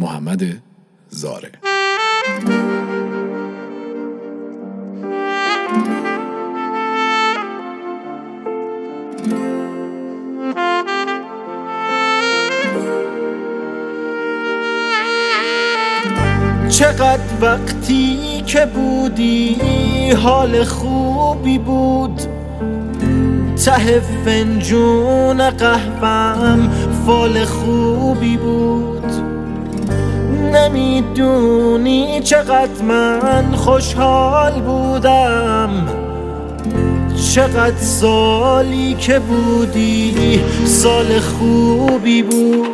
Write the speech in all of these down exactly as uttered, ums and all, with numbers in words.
محمد زاره. چقدر وقتی که بودی حال خوبی بود، ته فنجون قهوه‌ام فال خوبی بود. نمیدونی چقدر من خوشحال بودم، چقدر سالی که بودی سال خوبی بود.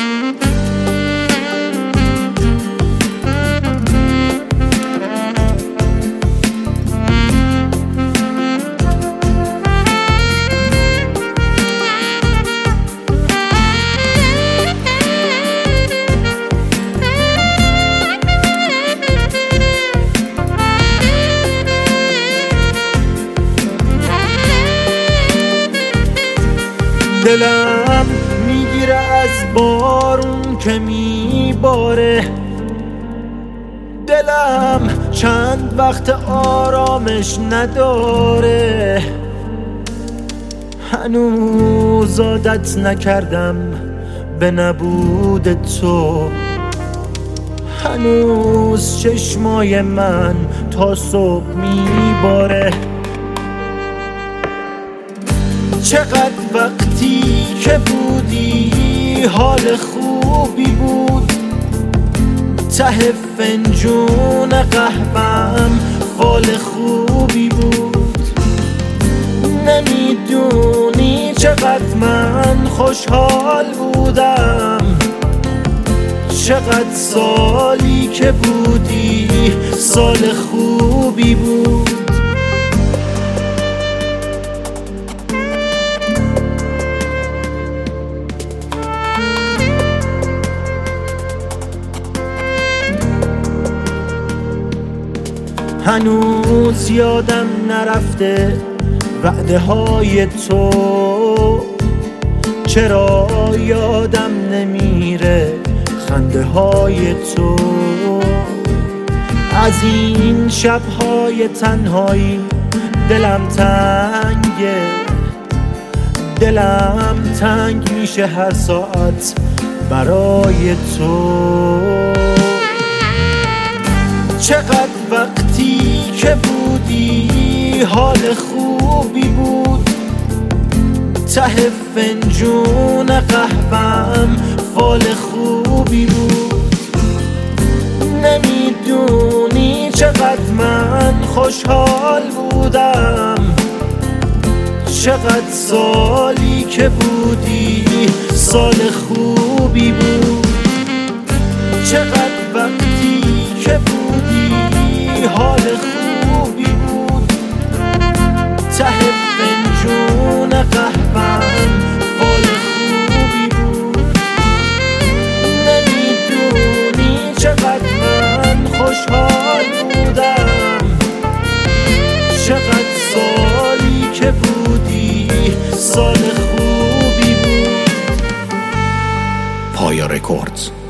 دلم میگیره از بارون که میباره، دلم چند وقت آرامش نداره. هنوز عادت نکردم به نبود تو، هنوز چشمای من تا صبح میباره. چقدر وقتی که بودی حال خوبی بود، ته فنجون قهوه‌ام فال خوبی بود. نمیدونی چقدر من خوشحال بودم، چقدر سالی که بودی سال خوبی بود. هنوز یادم نرفته وعده های تو، چرا یادم نمیره خنده های تو. از این شبهای تنهایی دلم تنگه، دلم تنگ میشه هر ساعت برای تو. چقدر وقتی که بودی حال خوبی بود، ته فنجون قهوه‌ام فال خوبی بود. نمیدونی چقدر من خوشحال بودم، چقدر سالی که بودی سال خوبی بود. چقدر وقتی که بودی حال خوبی بود، ته فنجون قهوه‌ام فال خوبی بود. نمیدونی چقدر من خوشحال بودم، چقدر سالی که بودی سال خوبی بود. پایا رکوردز.